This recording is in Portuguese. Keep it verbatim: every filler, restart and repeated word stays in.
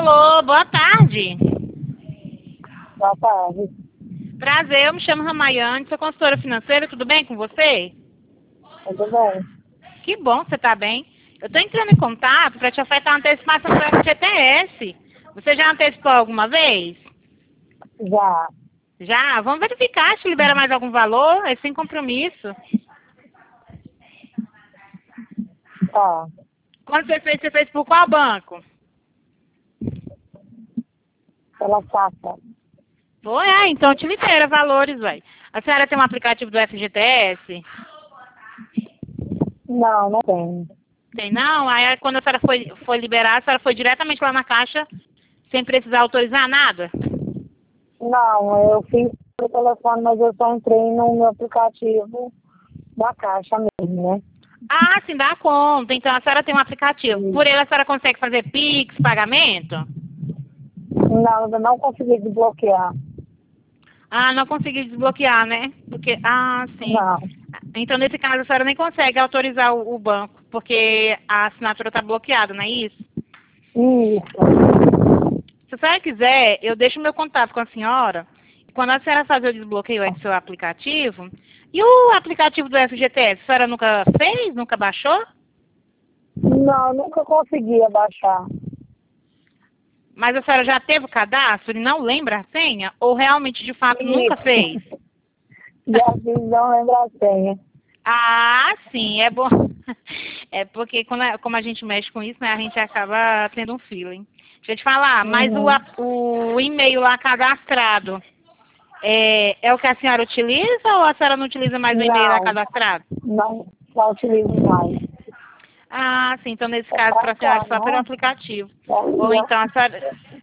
Alô, boa tarde. Boa tarde. Prazer, eu me chamo Ramayane, sou consultora financeira, tudo bem com você? Tudo bem? Que bom que você está bem. Eu estou entrando em contato para te ofertar uma antecipação do F G T S. Você já antecipou alguma vez? Já. Já? Vamos verificar se libera mais algum valor, é sem compromisso. Tá. Quando você fez, você fez por qual banco? Pela Safra. Foi, ah, então te libera valores, vai. A senhora tem um aplicativo do F G T S? Não, não tem. Tem não? Aí quando a senhora foi, foi liberar, a senhora foi diretamente lá na caixa, sem precisar autorizar nada? Não, eu fiz pelo telefone, mas eu só entrei no meu aplicativo da Caixa mesmo, né? Ah, sim, dá conta. Então a senhora tem um aplicativo. Por ele a senhora consegue fazer Pix, pagamento? Não, ainda não consegui desbloquear. Ah, não consegui desbloquear, né? Porque, ah, sim. Não. Então, nesse caso, a senhora nem consegue autorizar o, o banco, porque a assinatura está bloqueada, não é isso? Isso. Se a senhora quiser, eu deixo o meu contato com a senhora. E quando a senhora fazer o desbloqueio aí do seu aplicativo, e o aplicativo do F G T S, a senhora nunca fez? Nunca baixou? Não, nunca consegui abaixar. Mas a senhora já teve o cadastro e não lembra a senha? Ou realmente, de fato, nunca Isso. fez? Já fiz, não lembro a senha. Ah, sim, é bom. É porque quando a, como a gente mexe com isso, né, a gente acaba tendo um feeling. Deixa eu te falar, mas o, Uhum. a- o e-mail lá cadastrado é, é o que a senhora utiliza ou a senhora não utiliza mais o e-mail lá Não, cadastrado? não, não utilizo mais. Ah, sim, então nesse É caso pra para a senhora cá, é só pelo não? aplicativo. Ou Olha. então a senhora,